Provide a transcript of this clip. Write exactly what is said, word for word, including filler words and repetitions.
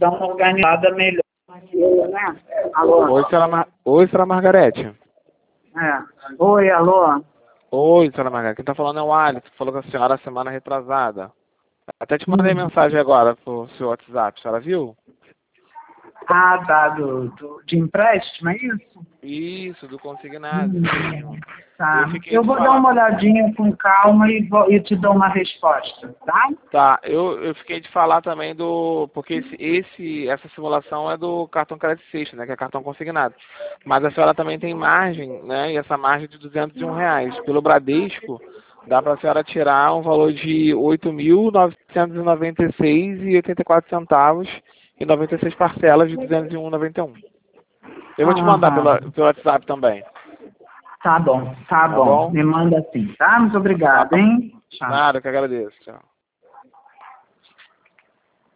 dar uma organizada melhor naquilo, né? Alô? Oi, senhora, Mar... Oi, senhora Margarete. É. Oi, alô? Oi, senhora Margarete. Quem tá falando é o Alisson, falou com a senhora semana retrasada. Até te mandei Hum. mensagem agora pro seu WhatsApp, a senhora viu? Ah, tá, do, do, de empréstimo, é isso? Isso, do consignado. Hum, tá. Eu fiquei Eu de vou dar falar. uma olhadinha com calma e, vou, e te dou uma resposta, tá? Tá, eu, eu fiquei de falar também do. Porque esse, esse, essa simulação é do cartão Credit System, né? Que é cartão consignado. Mas a senhora também tem margem, né? E essa margem de duzentos e um reais. Pelo Bradesco, dá para a senhora tirar um valor de oito mil novecentos e noventa e seis reais e oitenta e quatro centavos e noventa e seis parcelas de duzentos e um reais e noventa e um centavos. Eu vou te mandar Aham. pelo, pelo WhatsApp também. Tá bom, tá Tá bom. bom? Me manda assim, tá? Muito Tá. obrigada, hein? Tchau. Nada, que agradeço. Tchau.